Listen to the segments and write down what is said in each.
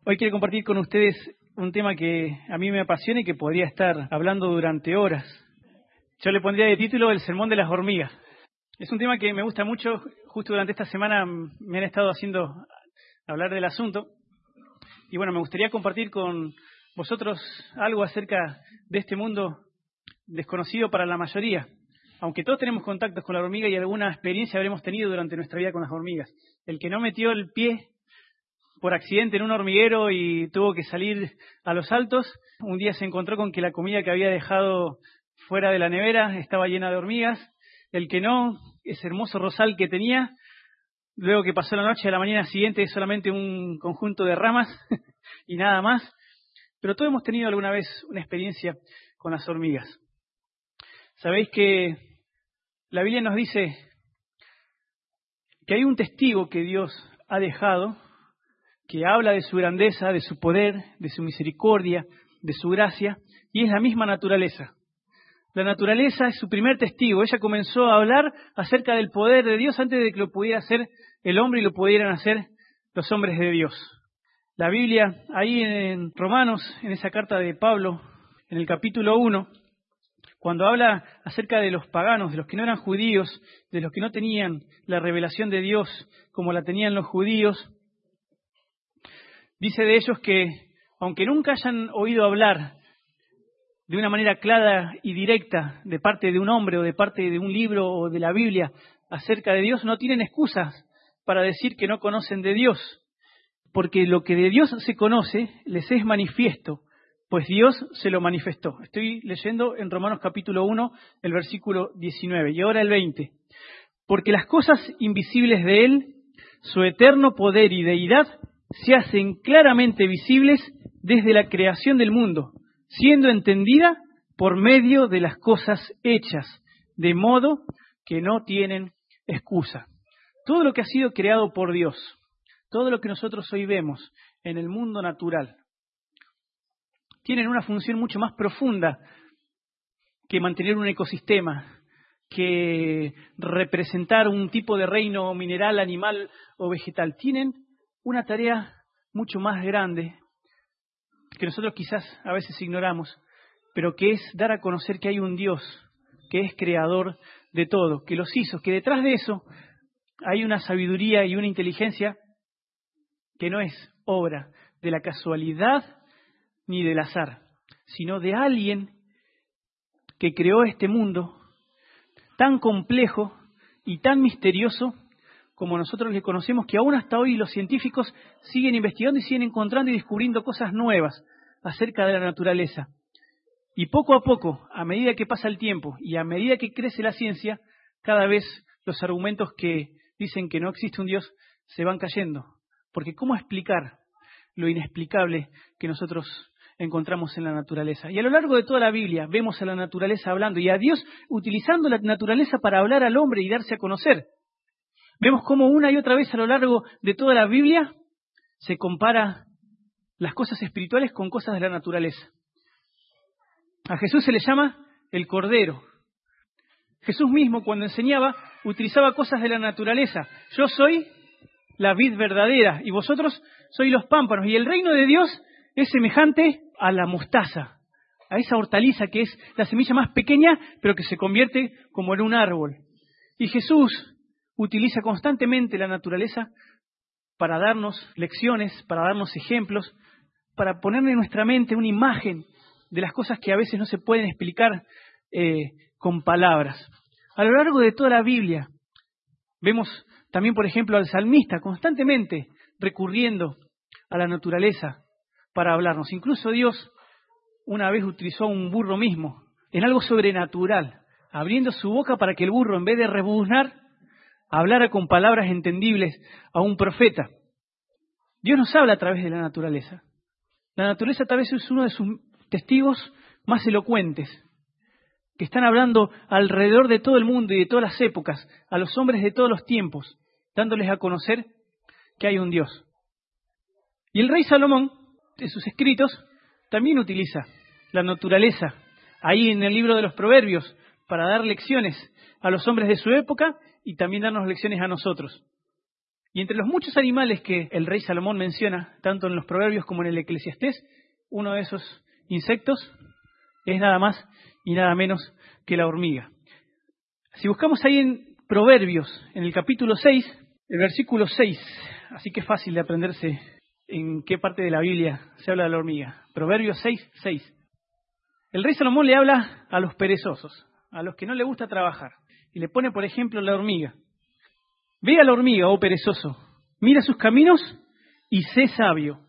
Hoy quiero compartir con ustedes un tema que a mí me apasiona y que podría estar hablando durante horas. Yo le pondría de título El sermón de las hormigas. Es un tema que me gusta mucho. Justo durante esta semana me han estado haciendo hablar del asunto. Y bueno, me gustaría compartir con vosotros algo acerca de este mundo desconocido para la mayoría. Aunque todos tenemos contactos con la hormiga y alguna experiencia habremos tenido durante nuestra vida con las hormigas. El que no metió el pie por accidente en un hormiguero y tuvo que salir a los altos, un día se encontró con que la comida que había dejado fuera de la nevera estaba llena de hormigas. El que no, ese hermoso rosal que tenía, luego que pasó la noche, a la mañana siguiente solamente un conjunto de ramas y nada más. Pero todos hemos tenido alguna vez una experiencia con las hormigas. Sabéis que la Biblia nos dice que hay un testigo que Dios ha dejado, que habla de su grandeza, de su poder, de su misericordia, de su gracia, y es la misma naturaleza. La naturaleza es su primer testigo. Ella comenzó a hablar acerca del poder de Dios antes de que lo pudiera hacer el hombre y lo pudieran hacer los hombres de Dios. La Biblia, ahí en Romanos, en esa carta de Pablo, en el capítulo 1, cuando habla acerca de los paganos, de los que no eran judíos, de los que no tenían la revelación de Dios como la tenían los judíos, dice de ellos que, aunque nunca hayan oído hablar de una manera clara y directa de parte de un hombre o de parte de un libro o de la Biblia acerca de Dios, no tienen excusas para decir que no conocen de Dios, porque lo que de Dios se conoce les es manifiesto, pues Dios se lo manifestó. Estoy leyendo en Romanos capítulo 1, el versículo 19, y ahora el 20. Porque las cosas invisibles de Él, su eterno poder y deidad, se hacen claramente visibles desde la creación del mundo, siendo entendida por medio de las cosas hechas, de modo que no tienen excusa. Todo lo que ha sido creado por Dios, todo lo que nosotros hoy vemos en el mundo natural, tienen una función mucho más profunda que mantener un ecosistema, que representar un tipo de reino mineral, animal o vegetal. Tienen una tarea mucho más grande que nosotros quizás a veces ignoramos, pero que es dar a conocer que hay un Dios que es creador de todo, que los hizo, que detrás de eso hay una sabiduría y una inteligencia que no es obra de la casualidad ni del azar, sino de alguien que creó este mundo tan complejo y tan misterioso como nosotros le conocemos, que aún hasta hoy los científicos siguen investigando y siguen encontrando y descubriendo cosas nuevas acerca de la naturaleza. Y poco a poco, a medida que pasa el tiempo y a medida que crece la ciencia, cada vez los argumentos que dicen que no existe un Dios se van cayendo. Porque ¿cómo explicar lo inexplicable que nosotros encontramos en la naturaleza? Y a lo largo de toda la Biblia vemos a la naturaleza hablando y a Dios utilizando la naturaleza para hablar al hombre y darse a conocer. Vemos cómo una y otra vez a lo largo de toda la Biblia se compara las cosas espirituales con cosas de la naturaleza. A Jesús se le llama el Cordero. Jesús mismo, cuando enseñaba, utilizaba cosas de la naturaleza. Yo soy la vid verdadera y vosotros sois los pámpanos. Y el reino de Dios es semejante a la mostaza, a esa hortaliza que es la semilla más pequeña, pero que se convierte como en un árbol. Y Jesús utiliza constantemente la naturaleza para darnos lecciones, para darnos ejemplos, para poner en nuestra mente una imagen de las cosas que a veces no se pueden explicar con palabras. A lo largo de toda la Biblia vemos también, por ejemplo, al salmista constantemente recurriendo a la naturaleza para hablarnos. Incluso Dios una vez utilizó a un burro mismo en algo sobrenatural, abriendo su boca para que el burro, en vez de rebuznar, hablara con palabras entendibles a un profeta. Dios nos habla a través de la naturaleza. La naturaleza tal vez es uno de sus testigos más elocuentes, que están hablando alrededor de todo el mundo y de todas las épocas, a los hombres de todos los tiempos, dándoles a conocer que hay un Dios. Y el rey Salomón, en sus escritos, también utiliza la naturaleza, ahí en el libro de los Proverbios, para dar lecciones a los hombres de su época y también darnos lecciones a nosotros. Y entre los muchos animales que el rey Salomón menciona, tanto en los Proverbios como en el Eclesiastés, uno de esos insectos es nada más y nada menos que la hormiga. Si buscamos ahí en Proverbios, en el capítulo 6, el versículo 6, así que es fácil de aprenderse en qué parte de la Biblia se habla de la hormiga. Proverbios 6, 6. El rey Salomón le habla a los perezosos, a los que no le gusta trabajar, y le pone, por ejemplo, la hormiga. Ve a la hormiga, oh perezoso, mira sus caminos y sé sabio,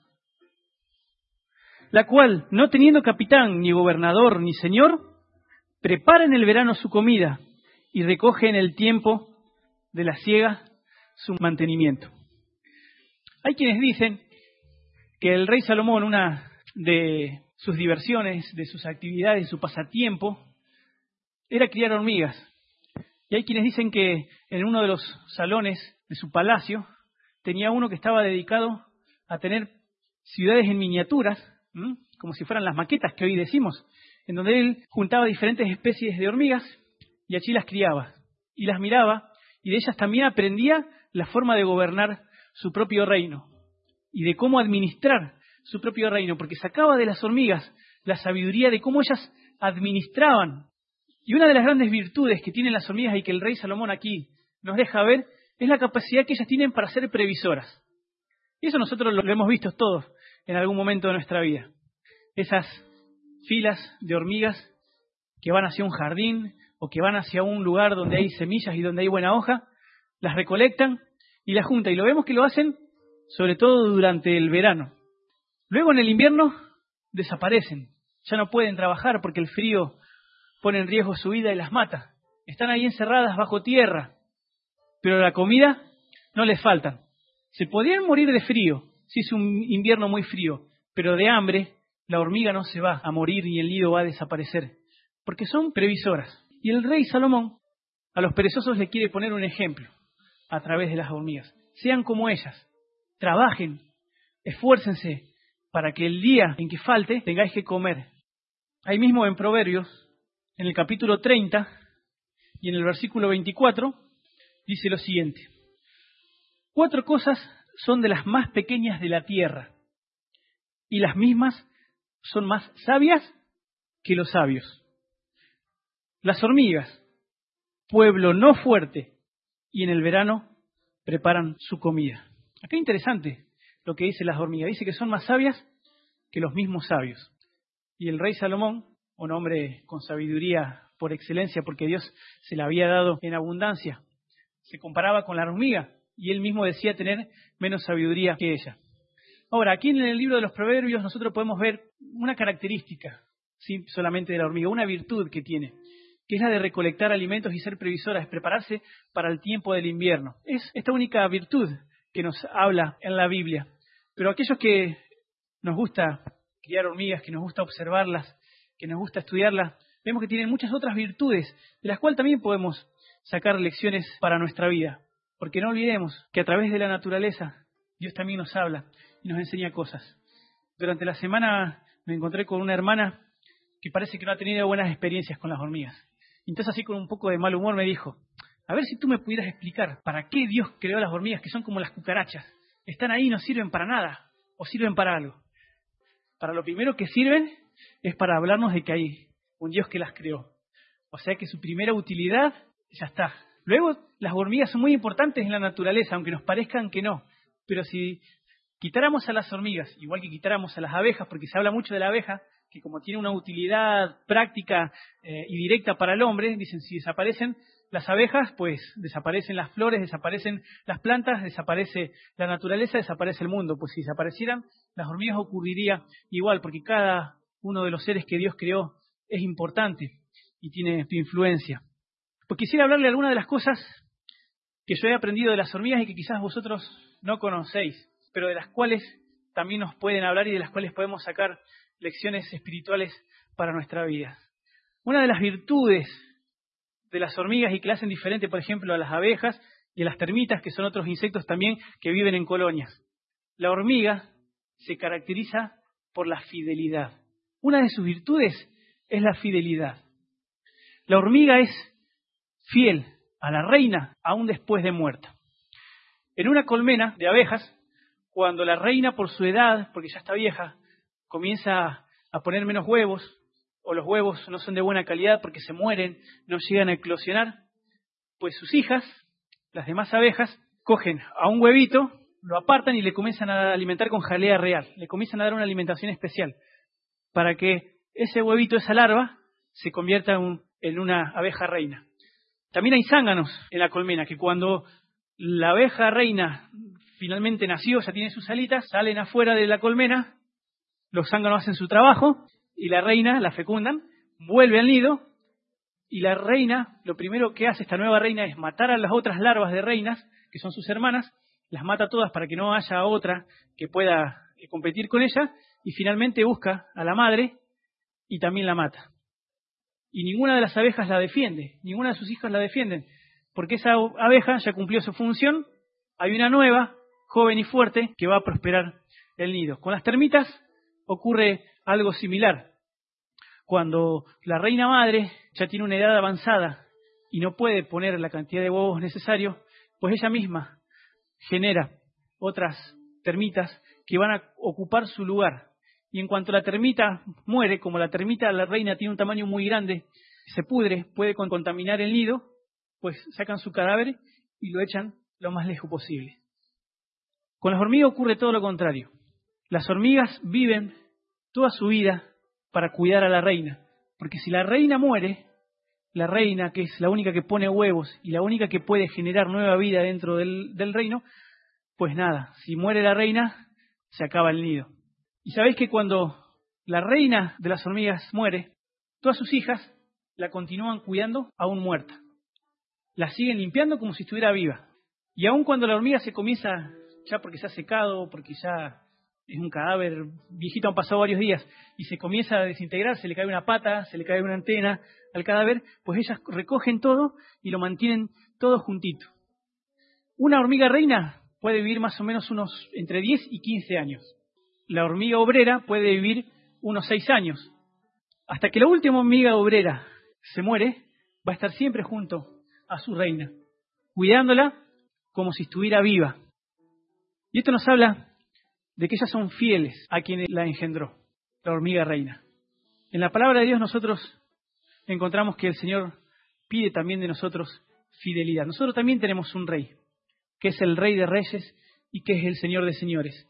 la cual, no teniendo capitán, ni gobernador, ni señor, prepara en el verano su comida y recoge en el tiempo de la siega su mantenimiento. Hay quienes dicen que el rey Salomón, una de sus diversiones, de sus actividades, de su pasatiempo, era criar hormigas. Y hay quienes dicen que en uno de los salones de su palacio tenía uno que estaba dedicado a tener ciudades en miniaturas, como si fueran las maquetas que hoy decimos, en donde él juntaba diferentes especies de hormigas y allí las criaba y las miraba, y de ellas también aprendía la forma de gobernar su propio reino y de cómo administrar su propio reino, porque sacaba de las hormigas la sabiduría de cómo ellas administraban. Y una de las grandes virtudes que tienen las hormigas y que el rey Salomón aquí nos deja ver es la capacidad que ellas tienen para ser previsoras. Y eso nosotros lo hemos visto todos en algún momento de nuestra vida. Esas filas de hormigas que van hacia un jardín o que van hacia un lugar donde hay semillas y donde hay buena hoja, las recolectan y las juntan. Y lo vemos que lo hacen sobre todo durante el verano. Luego en el invierno desaparecen. Ya no pueden trabajar porque el frío pone en riesgo su vida y las mata. Están ahí encerradas bajo tierra, pero la comida no les falta. Se podrían morir de frío si es un invierno muy frío, pero de hambre la hormiga no se va a morir ni el nido va a desaparecer, porque son previsoras. Y el rey Salomón a los perezosos le quiere poner un ejemplo a través de las hormigas. Sean como ellas, trabajen, esfuércense para que el día en que falte tengáis que comer. Ahí mismo en Proverbios, en el capítulo 30 y en el versículo 24, dice lo siguiente: 4 cosas son de las más pequeñas de la tierra, y las mismas son más sabias que los sabios. Las hormigas, pueblo no fuerte, y en el verano preparan su comida. Acá es interesante lo que dice las hormigas. Dice que son más sabias que los mismos sabios. Y el rey Salomón, un hombre con sabiduría por excelencia, porque Dios se la había dado en abundancia, se comparaba con la hormiga y él mismo decía tener menos sabiduría que ella. Ahora, aquí en el libro de los Proverbios nosotros podemos ver una característica, ¿sí?, solamente de la hormiga, una virtud que tiene, que es la de recolectar alimentos y ser previsora, es prepararse para el tiempo del invierno. Es esta única virtud que nos habla en la Biblia. Pero aquellos que nos gusta criar hormigas, que nos gusta observarlas, que nos gusta estudiarlas, vemos que tienen muchas otras virtudes, de las cuales también podemos sacar lecciones para nuestra vida. Porque no olvidemos que a través de la naturaleza Dios también nos habla y nos enseña cosas. Durante la semana me encontré con una hermana que parece que no ha tenido buenas experiencias con las hormigas. Entonces, así con un poco de mal humor, me dijo: a ver si tú me pudieras explicar para qué Dios creó las hormigas, que son como las cucarachas. Están ahí y no sirven para nada, o sirven para algo. Para lo primero que sirven es para hablarnos de que hay un Dios que las creó. O sea que su primera utilidad ya está. Luego, las hormigas son muy importantes en la naturaleza, aunque nos parezcan que no. Pero si quitáramos a las hormigas, igual que quitáramos a las abejas, porque se habla mucho de la abeja, que como tiene una utilidad práctica y directa para el hombre, dicen, si desaparecen las abejas, pues desaparecen las flores, desaparecen las plantas, desaparece la naturaleza, desaparece el mundo. Pues si desaparecieran, las hormigas ocurriría igual, porque cada uno de los seres que Dios creó es importante y tiene su influencia. Pues quisiera hablarle de algunas de las cosas que yo he aprendido de las hormigas y que quizás vosotros no conocéis, pero de las cuales también nos pueden hablar y de las cuales podemos sacar lecciones espirituales para nuestra vida. Una de las virtudes de las hormigas y que la hacen diferente, por ejemplo, a las abejas y a las termitas, que son otros insectos también que viven en colonias. La hormiga se caracteriza por la fidelidad. Una de sus virtudes es la fidelidad. La hormiga es fiel a la reina aún después de muerta. En una colmena de abejas, cuando la reina por su edad, porque ya está vieja, comienza a poner menos huevos, o los huevos no son de buena calidad porque se mueren, no llegan a eclosionar, pues sus hijas, las demás abejas, cogen a un huevito, lo apartan y le comienzan a alimentar con jalea real, le comienzan a dar una alimentación especial, para que ese huevito, esa larva, se convierta en una abeja reina. También hay zánganos en la colmena, que cuando la abeja reina finalmente nació, ya tiene sus alitas, salen afuera de la colmena, los zánganos hacen su trabajo, y la reina la fecundan, vuelve al nido, y la reina, lo primero que hace esta nueva reina es matar a las otras larvas de reinas, que son sus hermanas, las mata todas para que no haya otra que pueda competir con ella, y finalmente busca a la madre y también la mata. Y ninguna de las abejas la defiende, ninguna de sus hijas la defienden, porque esa abeja ya cumplió su función, hay una nueva, joven y fuerte, que va a prosperar el nido. Con las termitas ocurre algo similar. Cuando la reina madre ya tiene una edad avanzada y no puede poner la cantidad de huevos necesarios, pues ella misma genera otras termitas que van a ocupar su lugar. Y en cuanto la termita muere, como la reina tiene un tamaño muy grande, se pudre, puede contaminar el nido, pues sacan su cadáver y lo echan lo más lejos posible. Con las hormigas ocurre todo lo contrario. Las hormigas viven toda su vida para cuidar a la reina, porque si la reina muere, la reina, que es la única que pone huevos y la única que puede generar nueva vida dentro del reino, pues nada, si muere la reina, se acaba el nido. Y sabéis que cuando la reina de las hormigas muere, todas sus hijas la continúan cuidando aún muerta. La siguen limpiando como si estuviera viva. Y aun cuando la hormiga se comienza, ya porque se ha secado, porque ya es un cadáver viejito, han pasado varios días, y se comienza a desintegrar, se le cae una pata, se le cae una antena al cadáver, pues ellas recogen todo y lo mantienen todo juntito. Una hormiga reina puede vivir más o menos unos entre 10 y 15 años. La hormiga obrera puede vivir unos 6 años. Hasta que la última hormiga obrera se muere, va a estar siempre junto a su reina, cuidándola como si estuviera viva. Y esto nos habla de que ellas son fieles a quien la engendró, la hormiga reina. En la palabra de Dios nosotros encontramos que el Señor pide también de nosotros fidelidad. Nosotros también tenemos un rey, que es el Rey de Reyes y que es el Señor de Señores.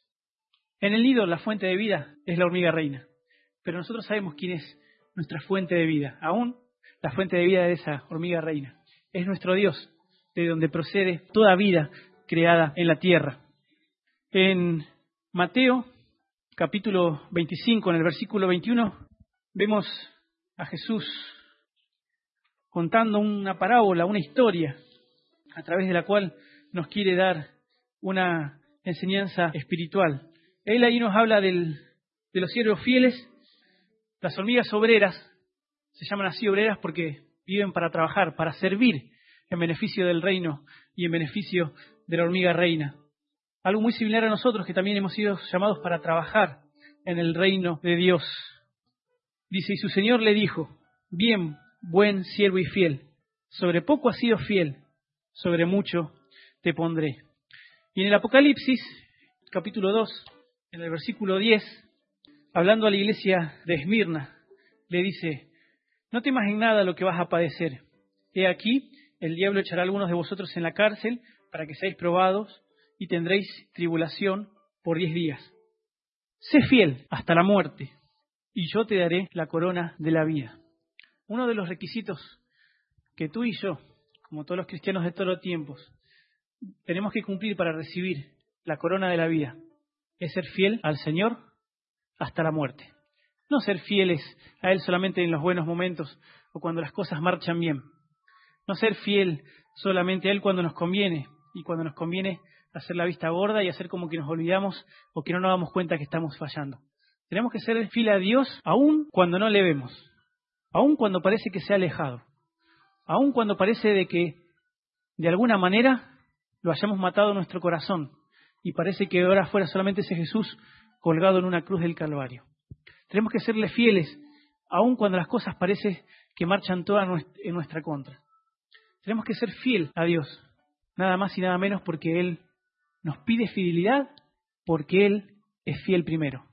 En el nido la fuente de vida es la hormiga reina, pero nosotros sabemos quién es nuestra fuente de vida, aún la fuente de vida de esa hormiga reina. Es nuestro Dios, de donde procede toda vida creada en la tierra. En Mateo, capítulo 25, en el versículo 21, vemos a Jesús contando una parábola, una historia, a través de la cual nos quiere dar una enseñanza espiritual. Él ahí nos habla de los siervos fieles. Las hormigas obreras se llaman así obreras porque viven para trabajar, para servir en beneficio del reino y en beneficio de la hormiga reina. Algo muy similar a nosotros, que también hemos sido llamados para trabajar en el reino de Dios. Dice, y su Señor le dijo, bien, buen siervo y fiel, sobre poco has sido fiel, sobre mucho te pondré. Y en el Apocalipsis, capítulo 2, en el versículo 10, hablando a la iglesia de Esmirna, le dice, no temas en nada lo que vas a padecer. He aquí, el diablo echará a algunos de vosotros en la cárcel para que seáis probados y tendréis tribulación por 10 días. Sé fiel hasta la muerte y yo te daré la corona de la vida. Uno de los requisitos que tú y yo, como todos los cristianos de todos los tiempos, tenemos que cumplir para recibir la corona de la vida es ser fiel al Señor hasta la muerte. No ser fieles a Él solamente en los buenos momentos o cuando las cosas marchan bien. No ser fiel solamente a Él cuando nos conviene y cuando nos conviene hacer la vista gorda y hacer como que nos olvidamos o que no nos damos cuenta que estamos fallando. Tenemos que ser fieles a Dios aun cuando no le vemos, aun cuando parece que se ha alejado, aun cuando parece de que de alguna manera lo hayamos matado en nuestro corazón y parece que ahora fuera solamente ese Jesús colgado en una cruz del Calvario. Tenemos que serle fieles aun cuando las cosas parece que marchan todas en nuestra contra. Tenemos que ser fiel a Dios. nada más y nada menos porque Él nos pide fidelidad, porque Él es fiel primero.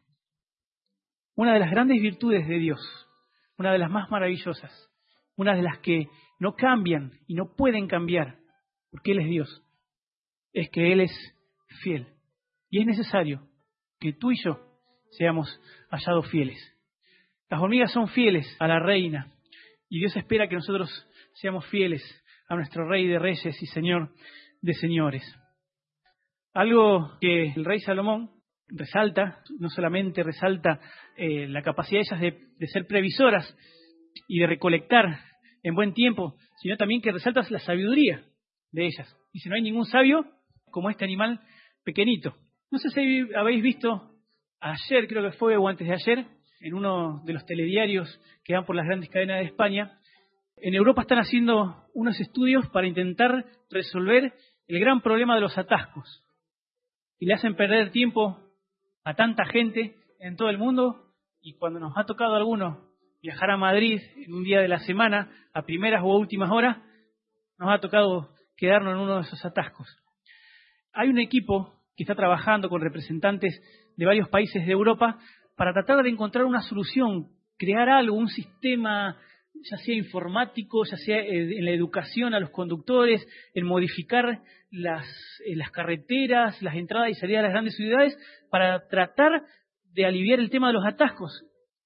Una de las grandes virtudes de Dios, una de las más maravillosas, una de las que no cambian y no pueden cambiar, porque Él es Dios, es que Él es fiel. Y es necesario que tú y yo seamos hallados fieles. Las hormigas son fieles a la reina y Dios espera que nosotros seamos fieles a nuestro Rey de Reyes y Señor de Señores. Algo que el rey Salomón resalta, no solamente resalta la capacidad de ellas de ser previsoras y de recolectar en buen tiempo, sino también que resalta la sabiduría de ellas. Dice, no hay ningún sabio como este animal pequeñito. No sé si habéis visto ayer, creo que fue, o antes de ayer, en uno de los telediarios que dan por las grandes cadenas de España, en Europa están haciendo unos estudios para intentar resolver el gran problema de los atascos. Y le hacen perder tiempo a tanta gente en todo el mundo, y cuando nos ha tocado a algunos viajar a Madrid en un día de la semana, a primeras o últimas horas, nos ha tocado quedarnos en uno de esos atascos. Hay un equipo que está trabajando con representantes de varios países de Europa para tratar de encontrar una solución, crear algo, un sistema, ya sea informático, ya sea en la educación a los conductores, en modificar las carreteras, las entradas y salidas de las grandes ciudades, para tratar de aliviar el tema de los atascos.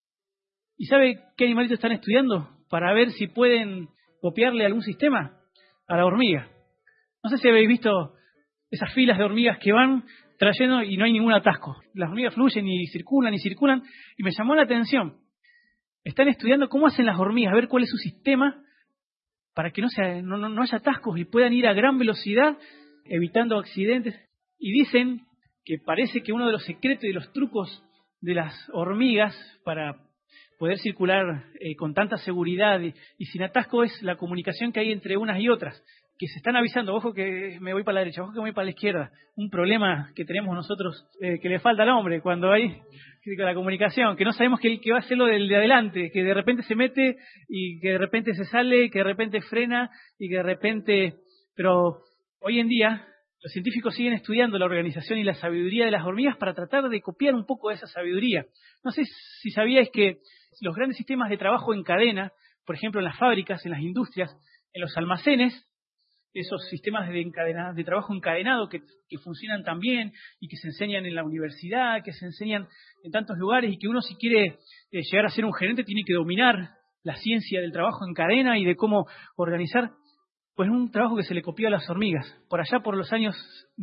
¿Y sabe qué animalito están estudiando? Para ver si pueden copiarle algún sistema a la hormiga. No sé si habéis visto esas filas de hormigas que van trayendo y no hay ningún atasco. Las hormigas fluyen y circulan, y me llamó la atención. Están estudiando cómo hacen las hormigas, a ver cuál es su sistema para que no haya atascos y puedan ir a gran velocidad, evitando accidentes. Y dicen que parece que uno de los secretos y de los trucos de las hormigas para poder circular con tanta seguridad y sin atasco es la comunicación que hay entre unas y otras, que se están avisando, ojo que me voy para la derecha, ojo que me voy para la izquierda. Un problema que tenemos nosotros, que le falta al hombre cuando hay la comunicación, que no sabemos que va a ser lo del de adelante, que de repente se mete y que de repente se sale, que de repente frena y que de repente... Pero hoy en día los científicos siguen estudiando la organización y la sabiduría de las hormigas para tratar de copiar un poco de esa sabiduría. No sé si sabíais que los grandes sistemas de trabajo en cadena, por ejemplo en las fábricas, en las industrias, en los almacenes, esos sistemas de trabajo encadenado que funcionan tan bien y que se enseñan en la universidad, que se enseñan en tantos lugares y que uno si quiere llegar a ser un gerente tiene que dominar la ciencia del trabajo en cadena y de cómo organizar, pues es un trabajo que se le copió a las hormigas. Por allá por los años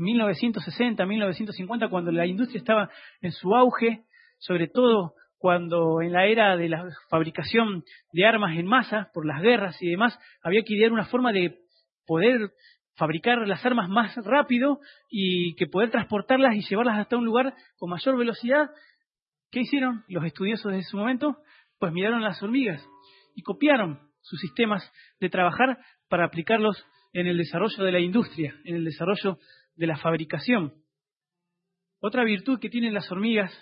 1960, 1950, cuando la industria estaba en su auge, sobre todo cuando en la era de la fabricación de armas en masa, por las guerras y demás, había que idear una forma de poder fabricar las armas más rápido y que poder transportarlas y llevarlas hasta un lugar con mayor velocidad. ¿Qué hicieron los estudiosos de ese momento? Pues miraron a las hormigas y copiaron sus sistemas de trabajar para aplicarlos en el desarrollo de la industria, en el desarrollo de la fabricación. Otra virtud que tienen las hormigas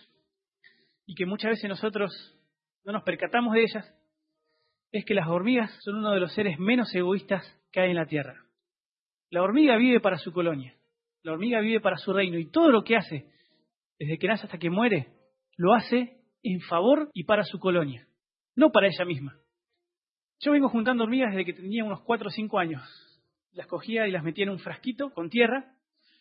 y que muchas veces nosotros no nos percatamos de ellas es que las hormigas son uno de los seres menos egoístas que hay en la Tierra. La hormiga vive para su colonia, la hormiga vive para su reino y todo lo que hace, desde que nace hasta que muere, lo hace en favor y para su colonia, no para ella misma. Yo vengo juntando hormigas desde que tenía unos 4 o 5 años. Las cogía y las metía en un frasquito con tierra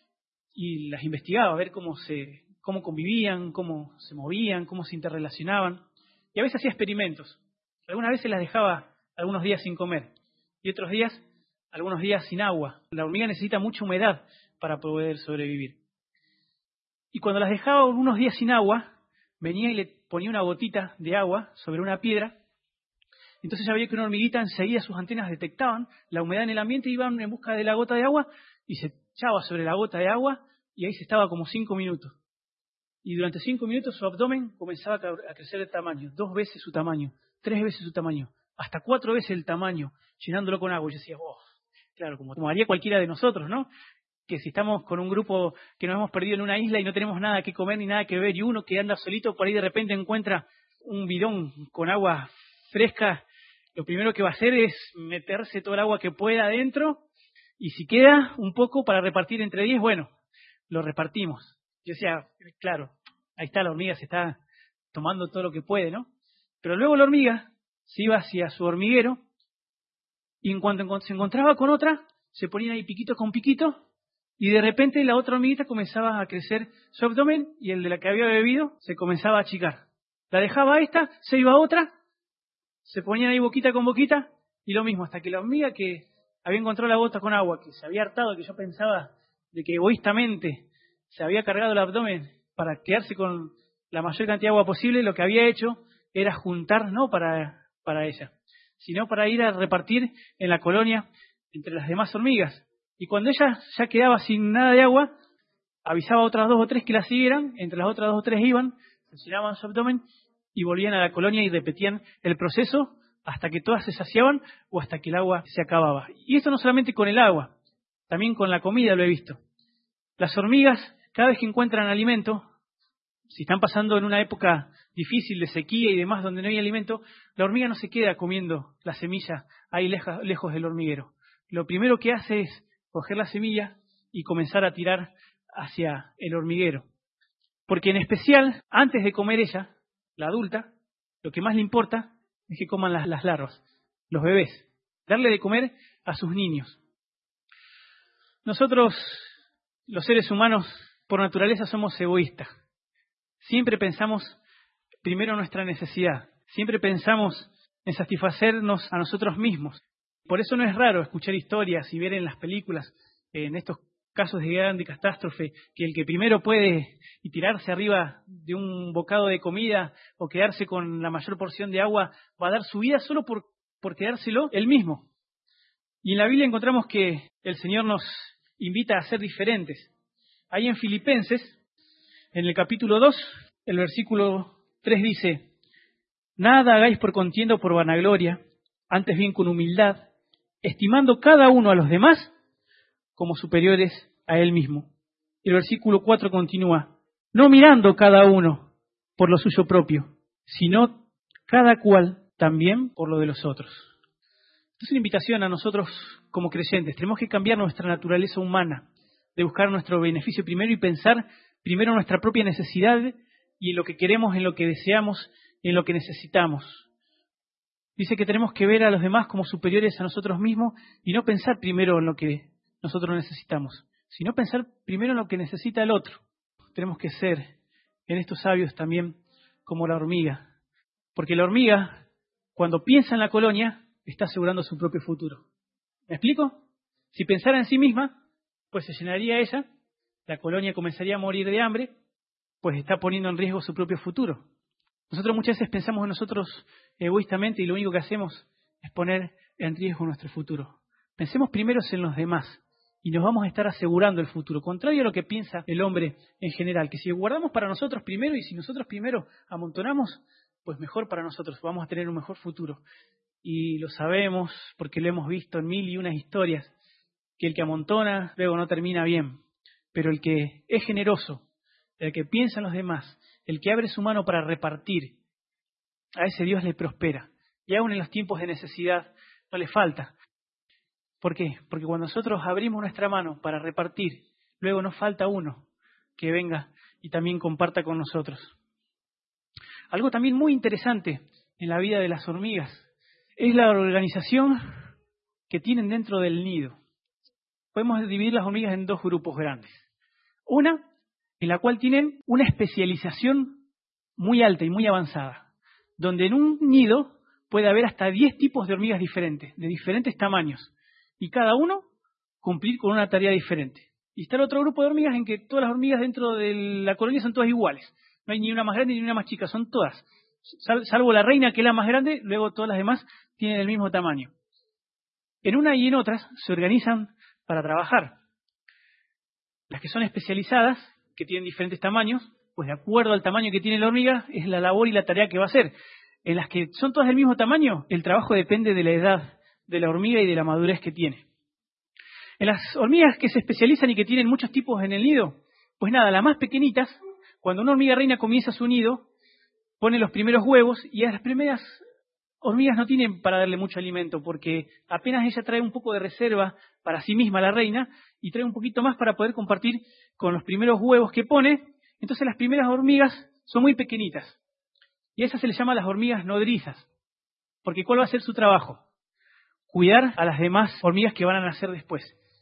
y las investigaba a ver cómo convivían, cómo se movían, cómo se interrelacionaban. Y a veces hacía experimentos. Algunas veces las dejaba algunos días sin comer y otros días, algunos días sin agua. La hormiga necesita mucha humedad para poder sobrevivir. Y cuando las dejaba unos días sin agua, venía y le ponía una gotita de agua sobre una piedra. Entonces ya veía que una hormiguita enseguida sus antenas detectaban la humedad en el ambiente, iban en busca de la gota de agua y se echaba sobre la gota de agua y ahí se estaba como 5 minutos. Y durante 5 minutos su abdomen comenzaba a crecer de tamaño, 2 veces su tamaño, 3 veces su tamaño, hasta 4 veces el tamaño, llenándolo con agua. Y yo decía, claro, como haría cualquiera de nosotros, ¿no? Que si estamos con un grupo que nos hemos perdido en una isla y no tenemos nada que comer ni nada que beber y uno que anda solito por ahí de repente encuentra un bidón con agua fresca, lo primero que va a hacer es meterse todo el agua que pueda adentro Y si queda un poco para repartir entre 10, bueno, lo repartimos. Yo decía, claro, ahí está la hormiga, se está tomando todo lo que puede, ¿no? Pero luego la hormiga se iba hacia su hormiguero y en cuanto se encontraba con otra, se ponían ahí piquito con piquito y de repente la otra hormiguita comenzaba a crecer su abdomen y el de la que había bebido se comenzaba a achicar. La dejaba a esta, se iba a otra, se ponían ahí boquita con boquita y lo mismo, hasta que la hormiga que había encontrado la bota con agua, que se había hartado, que yo pensaba de que egoístamente se había cargado el abdomen para quedarse con la mayor cantidad de agua posible, lo que había hecho era juntar, no para ella, sino para ir a repartir en la colonia entre las demás hormigas. Y cuando ella ya quedaba sin nada de agua, avisaba a otras 2 o 3 que la siguieran, entre las otras 2 o 3 iban, se llenaban su abdomen y volvían a la colonia y repetían el proceso hasta que todas se saciaban o hasta que el agua se acababa. Y esto no solamente con el agua, también con la comida lo he visto. Las hormigas, cada vez que encuentran alimento, si están pasando en una época difícil de sequía y demás donde no hay alimento, la hormiga no se queda comiendo la semilla ahí lejos del hormiguero. Lo primero que hace es coger la semilla y comenzar a tirar hacia el hormiguero. Porque en especial, antes de comer ella, la adulta, lo que más le importa es que coman las larvas, los bebés, darle de comer a sus niños. Nosotros, los seres humanos, por naturaleza somos egoístas. Siempre pensamos primero en nuestra necesidad, siempre pensamos en satisfacernos a nosotros mismos. Por eso no es raro escuchar historias y ver en las películas, en estos casos de grande catástrofe, que el que primero puede y tirarse arriba de un bocado de comida o quedarse con la mayor porción de agua va a dar su vida solo por quedárselo él mismo. Y en la Biblia encontramos que el Señor nos invita a ser diferentes. Ahí en Filipenses, en el capítulo 2, el versículo 3 dice: nada hagáis por contienda o por vanagloria, antes bien con humildad, estimando cada uno a los demás como superiores a él mismo. El versículo 4 continúa: no mirando cada uno por lo suyo propio, sino cada cual también por lo de los otros. Esta es una invitación a nosotros como creyentes. Tenemos que cambiar nuestra naturaleza humana, de buscar nuestro beneficio primero y pensar primero en nuestra propia necesidad y en lo que queremos, en lo que deseamos, en lo que necesitamos. Dice que tenemos que ver a los demás como superiores a nosotros mismos y no pensar primero en lo que nosotros necesitamos, sino pensar primero en lo que necesita el otro. Tenemos que ser en estos sabios también como la hormiga, porque la hormiga, cuando piensa en la colonia, está asegurando su propio futuro. ¿Me explico? Si pensara en sí misma, pues se llenaría ella, la colonia comenzaría a morir de hambre, pues está poniendo en riesgo su propio futuro. Nosotros muchas veces pensamos en nosotros egoístamente y lo único que hacemos es poner en riesgo nuestro futuro. Pensemos primero en los demás y nos vamos a estar asegurando el futuro, contrario a lo que piensa el hombre en general, que si guardamos para nosotros primero y si nosotros primero amontonamos, pues mejor para nosotros, vamos a tener un mejor futuro. Y lo sabemos porque lo hemos visto en 1001 historias, que el que amontona luego no termina bien, pero el que es generoso, el que piensa en los demás, el que abre su mano para repartir, a ese Dios le prospera. Y aún en los tiempos de necesidad no le falta. ¿Por qué? Porque cuando nosotros abrimos nuestra mano para repartir, luego nos falta uno que venga y también comparta con nosotros. Algo también muy interesante en la vida de las hormigas es la organización que tienen dentro del nido. Podemos dividir las hormigas en 2 grupos grandes. Una, en la cual tienen una especialización muy alta y muy avanzada, donde en un nido puede haber hasta 10 tipos de hormigas diferentes, de diferentes tamaños, y cada uno cumplir con una tarea diferente. Y está el otro grupo de hormigas en que todas las hormigas dentro de la colonia son todas iguales. No hay ni una más grande ni una más chica, son todas. Salvo la reina, que es la más grande, luego todas las demás tienen el mismo tamaño. En una y en otras se organizan para trabajar. Las que son especializadas, que tienen diferentes tamaños, pues de acuerdo al tamaño que tiene la hormiga, es la labor y la tarea que va a hacer. En las que son todas del mismo tamaño, el trabajo depende de la edad de la hormiga y de la madurez que tiene. En las hormigas que se especializan y que tienen muchos tipos en el nido, pues nada, las más pequeñitas, cuando una hormiga reina comienza su nido, pone los primeros huevos y a las primeras hormigas no tienen para darle mucho alimento, porque apenas ella trae un poco de reserva para sí misma, la reina, y trae un poquito más para poder compartir con los primeros huevos que pone. Entonces las primeras hormigas son muy pequeñitas. Y a esas se les llama las hormigas nodrizas. Porque ¿cuál va a ser su trabajo? Cuidar a las demás hormigas que van a nacer después.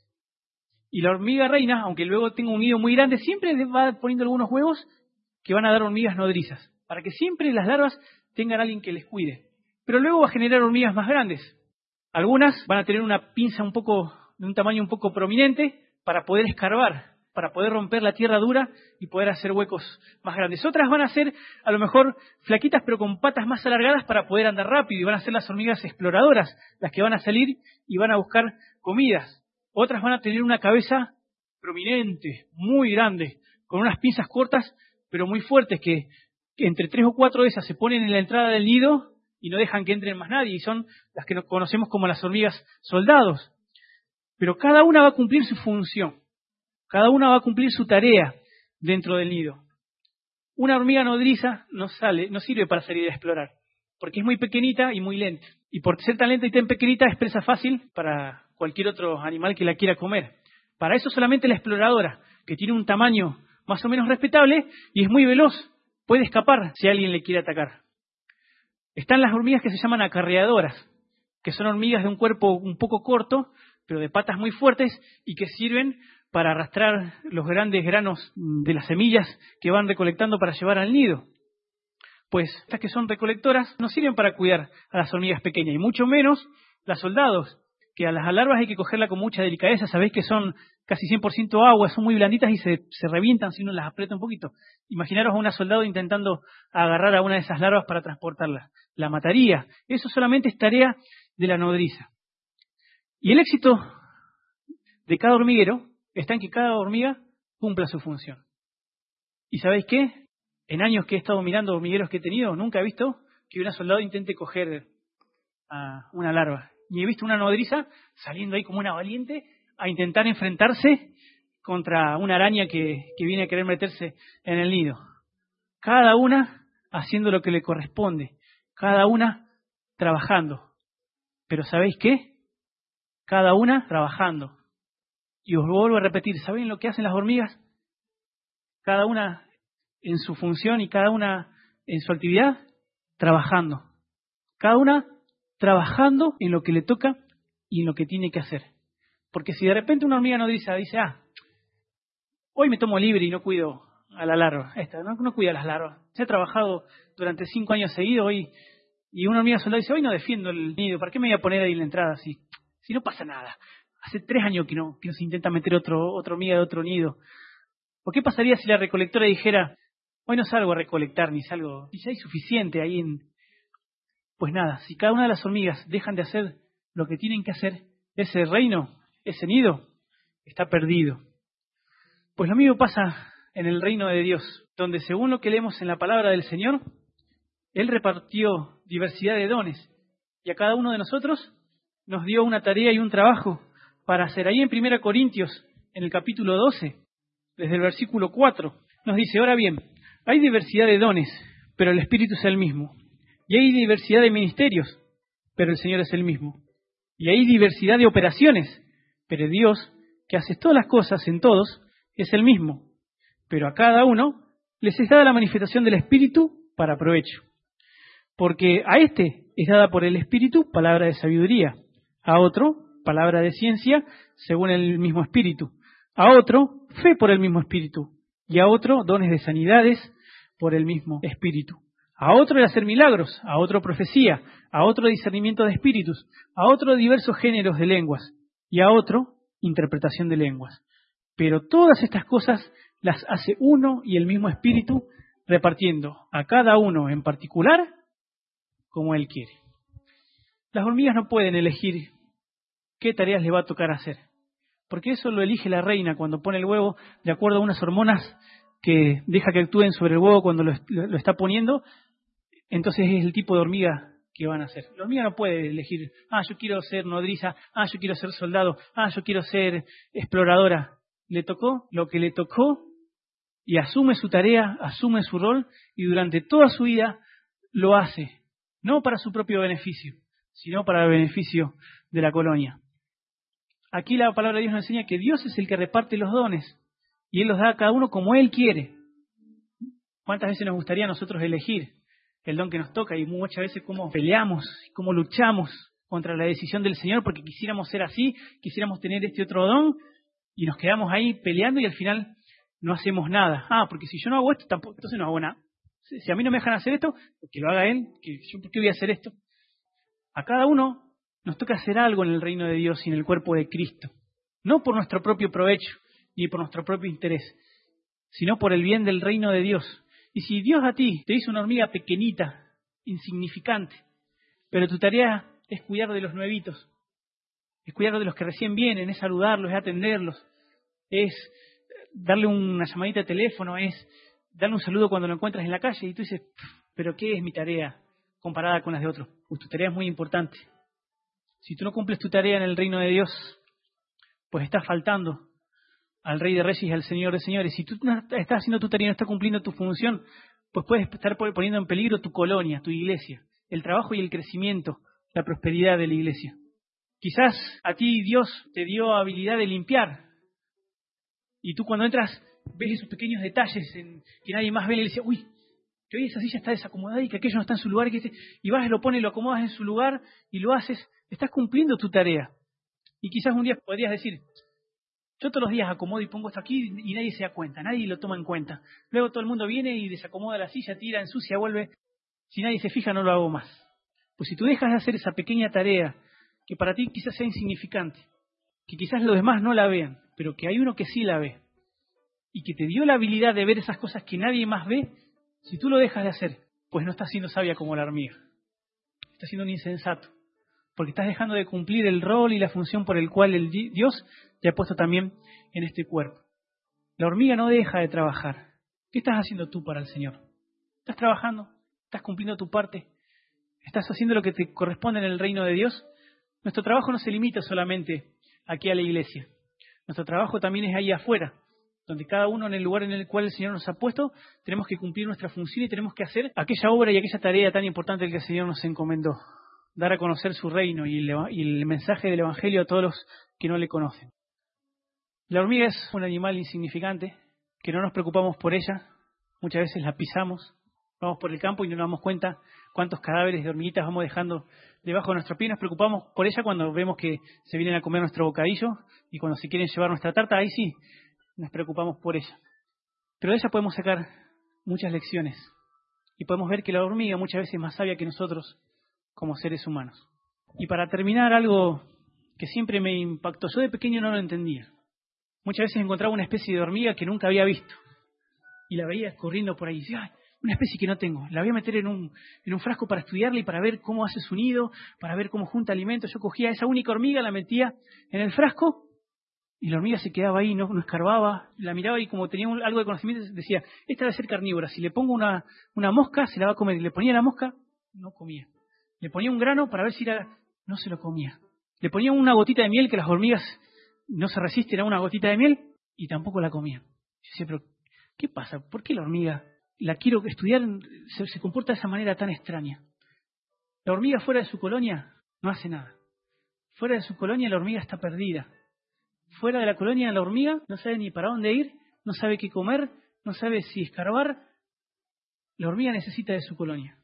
Y la hormiga reina, aunque luego tenga un nido muy grande, siempre va poniendo algunos huevos que van a dar hormigas nodrizas, para que siempre las larvas tengan a alguien que les cuide. Pero luego va a generar hormigas más grandes. Algunas van a tener una pinza de un tamaño un poco prominente para poder escarbar, para poder romper la tierra dura y poder hacer huecos más grandes. Otras van a ser a lo mejor flaquitas pero con patas más alargadas para poder andar rápido, y van a ser las hormigas exploradoras, las que van a salir y van a buscar comidas. Otras van a tener una cabeza prominente, muy grande, con unas pinzas cortas pero muy fuertes, que entre 3 o 4 de esas se ponen en la entrada del nido y no dejan que entren más nadie, y son las que nos conocemos como las hormigas soldados. Pero cada una va a cumplir su función, cada una va a cumplir su tarea dentro del nido. Una hormiga nodriza no sirve para salir a explorar, porque es muy pequeñita y muy lenta. Y por ser tan lenta y tan pequeñita es presa fácil para cualquier otro animal que la quiera comer. Para eso solamente la exploradora, que tiene un tamaño más o menos respetable y es muy veloz, puede escapar si alguien le quiere atacar. Están las hormigas que se llaman acarreadoras, que son hormigas de un cuerpo un poco corto, pero de patas muy fuertes, y que sirven para arrastrar los grandes granos de las semillas que van recolectando para llevar al nido. Pues estas que son recolectoras no sirven para cuidar a las hormigas pequeñas, y mucho menos las soldados, que a las larvas hay que cogerla con mucha delicadeza. Sabéis que son casi 100% agua, son muy blanditas y se revientan si uno las aprieta un poquito. Imaginaros a una soldado intentando agarrar a una de esas larvas para transportarla. La mataría. Eso solamente es tarea de la nodriza. Y el éxito de cada hormiguero está en que cada hormiga cumpla su función. ¿Y sabéis qué? En años que he estado mirando hormigueros que he tenido, nunca he visto que una soldado intente coger a una larva. Ni he visto una nodriza saliendo ahí como una valiente a intentar enfrentarse contra una araña que viene a querer meterse en el nido. Cada una haciendo lo que le corresponde, cada una trabajando. Pero ¿sabéis qué? Cada una trabajando. Y os vuelvo a repetir, ¿saben lo que hacen las hormigas? Cada una en su función y cada una en su actividad, trabajando. Cada una trabajando en lo que le toca y en lo que tiene que hacer. Porque si de repente una hormiga nodriza dice, hoy me tomo libre y no cuido a la larva, no cuido a las larvas. Se ha trabajado durante 5 años seguidos hoy, y una hormiga soldado dice, hoy no defiendo el nido, ¿para qué me voy a poner ahí en la entrada si no pasa nada? Hace 3 años que no se intenta meter otra hormiga de otro nido. ¿O qué pasaría si la recolectora dijera, hoy no salgo a recolectar ni salgo, y ya hay suficiente ahí en... Pues nada, si cada una de las hormigas dejan de hacer lo que tienen que hacer, ese reino, ese nido, está perdido. Pues lo mismo pasa en el reino de Dios, donde según lo que leemos en la palabra del Señor, Él repartió diversidad de dones, y a cada uno de nosotros nos dio una tarea y un trabajo para hacer. Ahí en 1 Corintios, en el capítulo 12, desde el versículo 4, nos dice, ahora bien, hay diversidad de dones, pero el Espíritu es el mismo. Y hay diversidad de ministerios, pero el Señor es el mismo. Y hay diversidad de operaciones, pero Dios, que hace todas las cosas en todos, es el mismo. Pero a cada uno les es dada la manifestación del Espíritu para provecho. Porque a este es dada por el Espíritu palabra de sabiduría, a otro palabra de ciencia según el mismo Espíritu, a otro fe por el mismo Espíritu, y a otro dones de sanidades por el mismo Espíritu. A otro el hacer milagros, a otro profecía, a otro discernimiento de espíritus, a otro diversos géneros de lenguas, y a otro interpretación de lenguas. Pero todas estas cosas las hace uno y el mismo Espíritu, repartiendo a cada uno en particular como Él quiere. Las hormigas no pueden elegir qué tareas le va a tocar hacer, porque eso lo elige la reina cuando pone el huevo de acuerdo a unas hormonas que deja que actúen sobre el huevo cuando lo está poniendo. Entonces es el tipo de hormiga que van a ser. La hormiga no puede elegir, yo quiero ser nodriza, yo quiero ser soldado, yo quiero ser exploradora. Le tocó lo que le tocó y asume su tarea, asume su rol, y durante toda su vida lo hace no para su propio beneficio, sino para el beneficio de la colonia. Aquí la palabra de Dios nos enseña que Dios es el que reparte los dones y Él los da a cada uno como Él quiere. ¿Cuántas veces nos gustaría a nosotros elegir el don que nos toca? Y muchas veces cómo peleamos, cómo luchamos contra la decisión del Señor porque quisiéramos ser así, quisiéramos tener este otro don y nos quedamos ahí peleando y al final no hacemos nada. Porque si yo no hago esto, tampoco, entonces no hago nada. Si a mí no me dejan hacer esto, que lo haga Él, ¿por qué voy a hacer esto? A cada uno nos toca hacer algo en el reino de Dios y en el cuerpo de Cristo. No por nuestro propio provecho ni por nuestro propio interés, sino por el bien del reino de Dios. Y si Dios a ti te hizo una hormiga pequeñita, insignificante, pero tu tarea es cuidar de los nuevitos, es cuidar de los que recién vienen, es saludarlos, es atenderlos, es darle una llamadita de teléfono, es darle un saludo cuando lo encuentras en la calle y tú dices, pero ¿qué es mi tarea comparada con las de otros? Pues tu tarea es muy importante. Si tú no cumples tu tarea en el reino de Dios, pues estás faltando al Rey de Reyes y al Señor de Señores. Si tú no estás haciendo tu tarea, no estás cumpliendo tu función, pues puedes estar poniendo en peligro tu colonia, tu iglesia, el trabajo y el crecimiento, la prosperidad de la iglesia. Quizás a ti Dios te dio habilidad de limpiar y tú cuando entras ves esos pequeños detalles que nadie más ve y le dices, uy, que hoy esa silla está desacomodada y que aquello no está en su lugar y vas, lo pones, lo acomodas en su lugar y lo haces. Estás cumpliendo tu tarea. Y quizás un día podrías decir, yo todos los días acomodo y pongo esto aquí y nadie se da cuenta, nadie lo toma en cuenta. Luego todo el mundo viene y desacomoda la silla, tira, ensucia, vuelve. Si nadie se fija, no lo hago más. Pues si tú dejas de hacer esa pequeña tarea, que para ti quizás sea insignificante, que quizás los demás no la vean, pero que hay uno que sí la ve, y que te dio la habilidad de ver esas cosas que nadie más ve, si tú lo dejas de hacer, pues no estás siendo sabia como la hormiga. Estás siendo un insensato. Porque estás dejando de cumplir el rol y la función por el cual Dios te ha puesto también en este cuerpo. La hormiga no deja de trabajar. ¿Qué estás haciendo tú para el Señor? ¿Estás trabajando? ¿Estás cumpliendo tu parte? ¿Estás haciendo lo que te corresponde en el reino de Dios? Nuestro trabajo no se limita solamente aquí a la iglesia. Nuestro trabajo también es ahí afuera, donde cada uno en el lugar en el cual el Señor nos ha puesto, tenemos que cumplir nuestra función y tenemos que hacer aquella obra y aquella tarea tan importante que el Señor nos encomendó. Dar a conocer su reino y el mensaje del Evangelio a todos los que no le conocen. La hormiga es un animal insignificante, que no nos preocupamos por ella, muchas veces la pisamos, vamos por el campo y no nos damos cuenta cuántos cadáveres de hormiguitas vamos dejando debajo de nuestro pie. Nos preocupamos por ella cuando vemos que se vienen a comer nuestro bocadillo y cuando se quieren llevar nuestra tarta, ahí sí, nos preocupamos por ella. Pero de ella podemos sacar muchas lecciones y podemos ver que la hormiga muchas veces es más sabia que nosotros como seres humanos. Y para terminar, algo que siempre me impactó. Yo de pequeño no lo entendía. Muchas veces encontraba una especie de hormiga que nunca había visto. Y la veía corriendo por ahí. Y decía, ¡ay! Una especie que no tengo. La voy a meter en un frasco para estudiarla y para ver cómo hace su nido, para ver cómo junta alimentos. Yo cogía esa única hormiga, la metía en el frasco y la hormiga se quedaba ahí, no escarbaba. La miraba y como tenía algo de conocimiento decía, esta debe ser carnívora. Si le pongo una mosca, se la va a comer. Y le ponía la mosca, no comía. Le ponía un grano para ver si no se lo comía. Le ponía una gotita de miel, que las hormigas no se resisten a una gotita de miel, y tampoco la comían. Yo decía, pero ¿qué pasa? ¿Por qué la hormiga, la quiero estudiar, se comporta de esa manera tan extraña? La hormiga fuera de su colonia no hace nada. Fuera de su colonia la hormiga está perdida. Fuera de la colonia la hormiga no sabe ni para dónde ir, no sabe qué comer, no sabe si escarbar. La hormiga necesita de su colonia.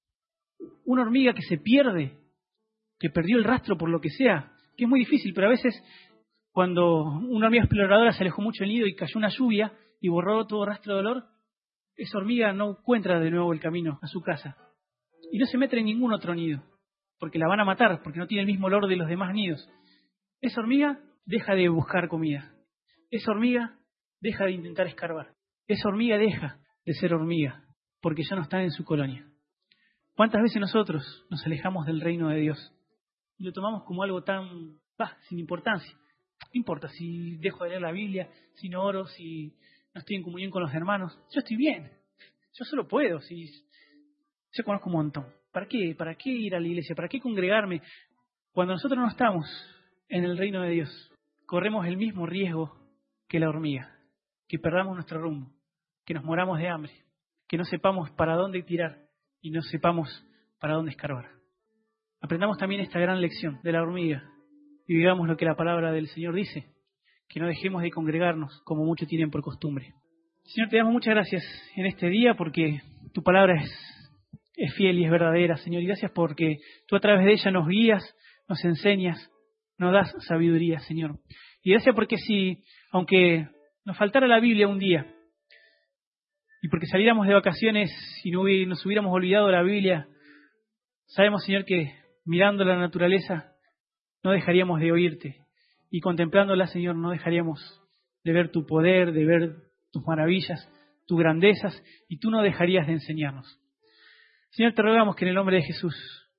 Una hormiga que se pierde, que perdió el rastro por lo que sea, que es muy difícil, pero a veces cuando una hormiga exploradora se alejó mucho del nido y cayó una lluvia y borró todo rastro de olor, esa hormiga no encuentra de nuevo el camino a su casa. Y no se mete en ningún otro nido, porque la van a matar, porque no tiene el mismo olor de los demás nidos. Esa hormiga deja de buscar comida. Esa hormiga deja de intentar escarbar. Esa hormiga deja de ser hormiga, porque ya no está en su colonia. ¿Cuántas veces nosotros nos alejamos del reino de Dios y lo tomamos como algo tan sin importancia? No importa si dejo de leer la Biblia, si no oro, si no estoy en comunión con los hermanos. Yo estoy bien. Yo solo puedo. Yo conozco un montón. ¿Para qué? ¿Para qué ir a la iglesia? ¿Para qué congregarme? Cuando nosotros no estamos en el reino de Dios, corremos el mismo riesgo que la hormiga. Que perdamos nuestro rumbo. Que nos moramos de hambre. Que no sepamos para dónde tirar. Y no sepamos para dónde escarbar. Aprendamos también esta gran lección de la hormiga y vivamos lo que la palabra del Señor dice, que no dejemos de congregarnos como muchos tienen por costumbre. Señor, te damos muchas gracias en este día porque tu palabra es fiel y es verdadera, Señor, y gracias porque tú a través de ella nos guías, nos enseñas, nos das sabiduría, Señor. Y gracias porque aunque nos faltara la Biblia un día, y porque saliéramos de vacaciones y nos hubiéramos olvidado de la Biblia, sabemos, Señor, que mirando la naturaleza no dejaríamos de oírte. Y contemplándola, Señor, no dejaríamos de ver tu poder, de ver tus maravillas, tus grandezas, y tú no dejarías de enseñarnos. Señor, te rogamos que en el nombre de Jesús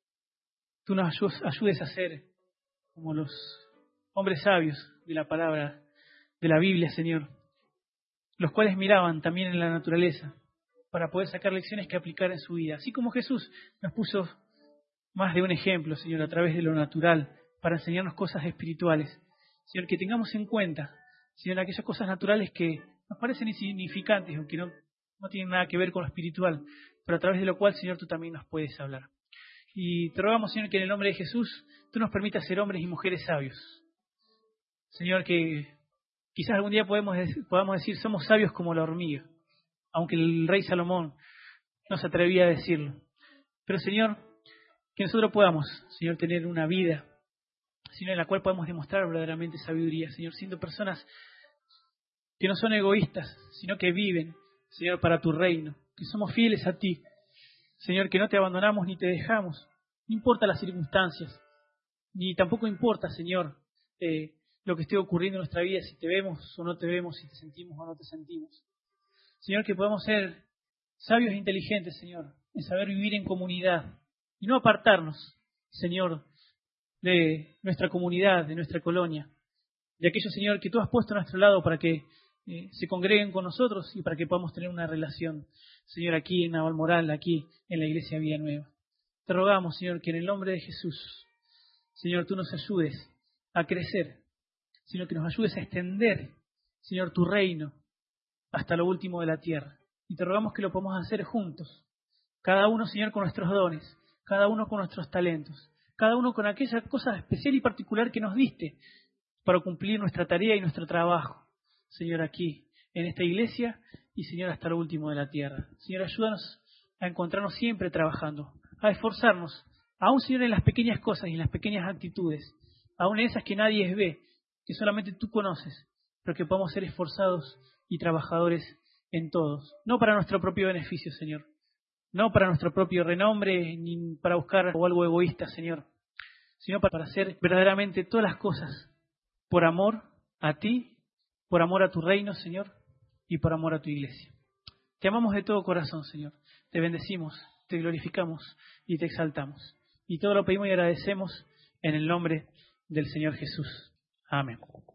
tú nos ayudes a ser como los hombres sabios de la palabra, de la Biblia, Señor, los cuales miraban también en la naturaleza para poder sacar lecciones que aplicar en su vida. Así como Jesús nos puso más de un ejemplo, Señor, a través de lo natural, para enseñarnos cosas espirituales. Señor, que tengamos en cuenta, Señor, aquellas cosas naturales que nos parecen insignificantes o que no tienen nada que ver con lo espiritual, pero a través de lo cual, Señor, tú también nos puedes hablar. Y te rogamos, Señor, que en el nombre de Jesús tú nos permitas ser hombres y mujeres sabios. Señor, que quizás algún día podamos decir, somos sabios como la hormiga, aunque el rey Salomón no se atrevía a decirlo. Pero, Señor, que nosotros podamos, Señor, tener una vida, Señor, en la cual podamos demostrar verdaderamente sabiduría, Señor, siendo personas que no son egoístas, sino que viven, Señor, para tu reino, que somos fieles a ti, Señor, que no te abandonamos ni te dejamos, no importa las circunstancias, ni tampoco importa, Señor, lo que esté ocurriendo en nuestra vida, si te vemos o no te vemos, si te sentimos o no te sentimos. Señor, que podamos ser sabios e inteligentes, Señor, en saber vivir en comunidad y no apartarnos, Señor, de nuestra comunidad, de nuestra colonia, de aquellos, Señor, que tú has puesto a nuestro lado para que se congreguen con nosotros y para que podamos tener una relación, Señor, aquí en Navalmoral, aquí en la Iglesia Vida Nueva. Te rogamos, Señor, que en el nombre de Jesús, Señor, tú nos ayudes a crecer, Señor, que nos ayudes a extender, Señor, tu reino hasta lo último de la tierra. Y te rogamos que lo podamos hacer juntos, cada uno, Señor, con nuestros dones, cada uno con nuestros talentos, cada uno con aquella cosa especial y particular que nos diste para cumplir nuestra tarea y nuestro trabajo, Señor, aquí, en esta iglesia y, Señor, hasta lo último de la tierra. Señor, ayúdanos a encontrarnos siempre trabajando, a esforzarnos, aún, Señor, en las pequeñas cosas y en las pequeñas actitudes, aún en esas que nadie ve, que solamente tú conoces, pero que podamos ser esforzados y trabajadores en todos, no para nuestro propio beneficio, Señor, no para nuestro propio renombre, ni para buscar algo egoísta, Señor, sino para hacer verdaderamente todas las cosas por amor a ti, por amor a tu reino, Señor, y por amor a tu iglesia. Te amamos de todo corazón, Señor. Te bendecimos, te glorificamos y te exaltamos. Y todo lo pedimos y agradecemos en el nombre del Señor Jesús. Amén.